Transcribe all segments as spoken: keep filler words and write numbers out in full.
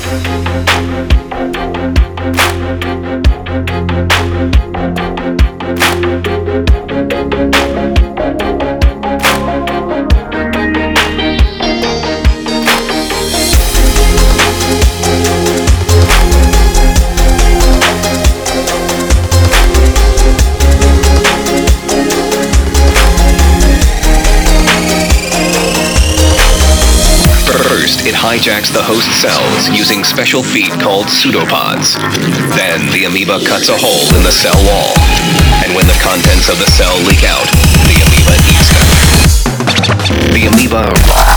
It hijacks the host cells using special feet called pseudopods. Then the amoeba cuts a hole in the cell wall. And when the contents of the cell leak out, the amoeba eats them. The amoeba...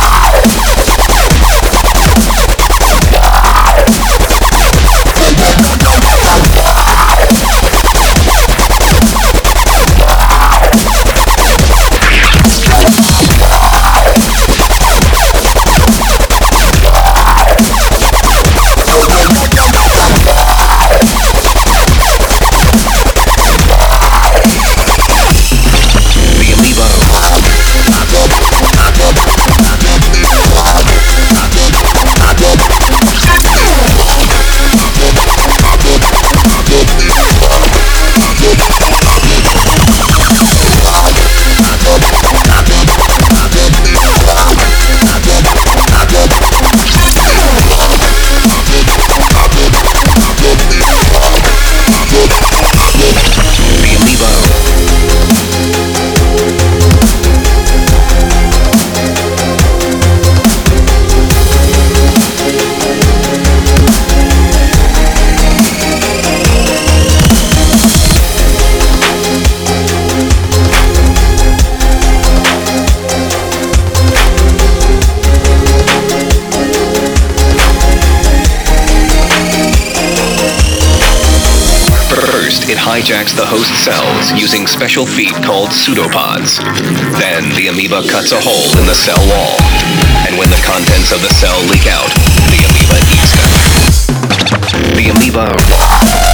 It hijacks the host cells using special feet called pseudopods. Then the amoeba cuts a hole in the cell wall. And when the contents of the cell leak out, the amoeba eats them. The amoeba...